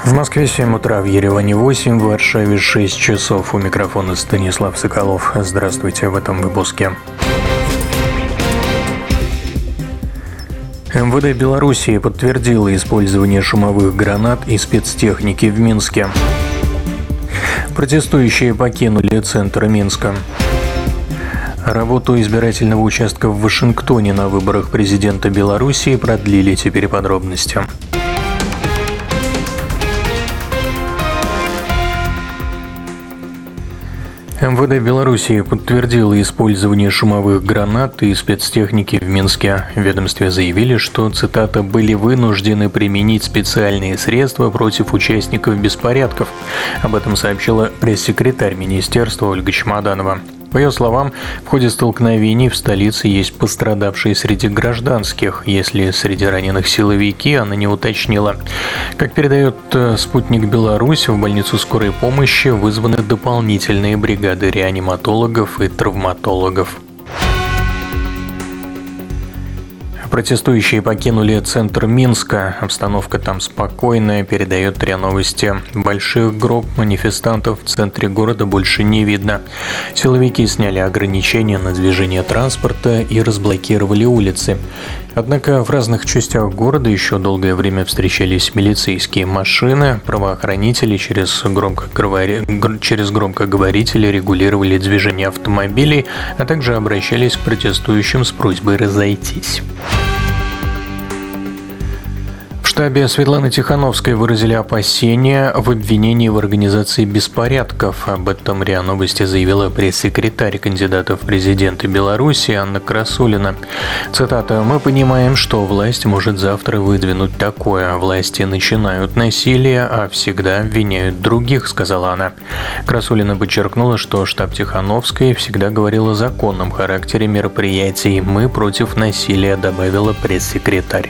В Москве 7 утра, в Ереване 8, в Варшаве 6 часов. У микрофона Станислав Соколов. Здравствуйте в этом выпуске. МВД Белоруссии подтвердило использование шумовых гранат и спецтехники в Минске. Протестующие покинули центр Минска. Работу избирательного участка в Вашингтоне на выборах президента Белоруссии продлили. Теперь подробности. МВД Белоруссии подтвердило использование шумовых гранат и спецтехники в Минске. В ведомстве заявили, что, цитата, «были вынуждены применить специальные средства против участников беспорядков». Об этом сообщила пресс-секретарь министерства Ольга Чемоданова. По ее словам, в ходе столкновений в столице есть пострадавшие среди гражданских, если среди раненых силовики, она не уточнила. Как передает «Спутник Беларусь», в больницу скорой помощи вызваны дополнительные бригады реаниматологов и травматологов. Протестующие покинули центр Минска. Обстановка там спокойная, передает РИА Новости. Больших групп манифестантов в центре города больше не видно. Силовики сняли ограничения на движение транспорта и разблокировали улицы. Однако в разных частях города еще долгое время встречались милицейские машины. Правоохранители через громкоговорители регулировали движение автомобилей, а также обращались к протестующим с просьбой разойтись. В штабе Светланы Тихановской выразили опасения в обвинении в организации беспорядков. Об этом РИА Новости заявила пресс-секретарь кандидата в президенты Беларуси Анна Красулина. Цитата: «Мы понимаем, что власть может завтра выдвинуть такое. Власти начинают насилие, а всегда обвиняют других», — сказала она. Красулина подчеркнула, что штаб Тихановской всегда говорил о законном характере мероприятий. «Мы против насилия», — добавила пресс-секретарь.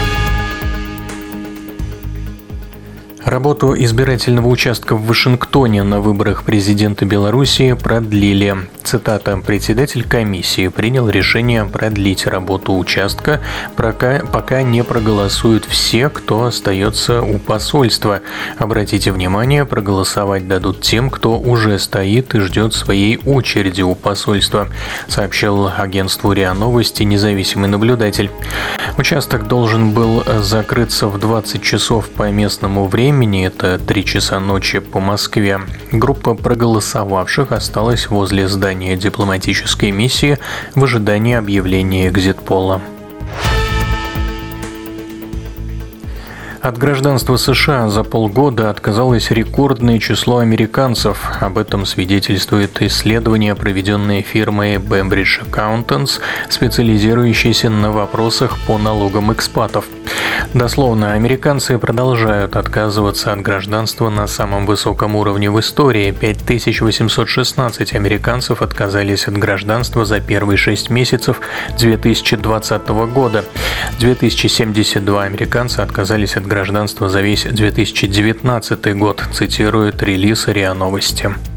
Работу избирательного участка в Вашингтоне на выборах президента Белоруссии продлили. Цитата: «Председатель комиссии принял решение продлить работу участка, пока не проголосуют все, кто остается у посольства. Обратите внимание, проголосовать дадут тем, кто уже стоит и ждет своей очереди у посольства», сообщил агентству РИА Новости независимый наблюдатель. Участок должен был закрыться в 20 часов по местному времени, это 3 часа ночи по Москве. Группа проголосовавших осталась возле здания дипломатической миссии в ожидании объявления экзит-пола. От гражданства США за полгода отказалось рекордное число американцев. Об этом свидетельствует исследование, проведенное фирмой Bambridge Accountants, специализирующейся на вопросах по налогам экспатов. Дословно, американцы продолжают отказываться от гражданства на самом высоком уровне в истории. 5816 американцев отказались от гражданства за первые 6 месяцев 2020 года. 2072 американца отказались от гражданства за весь 2019 год, цитирует релиз РИА Новости.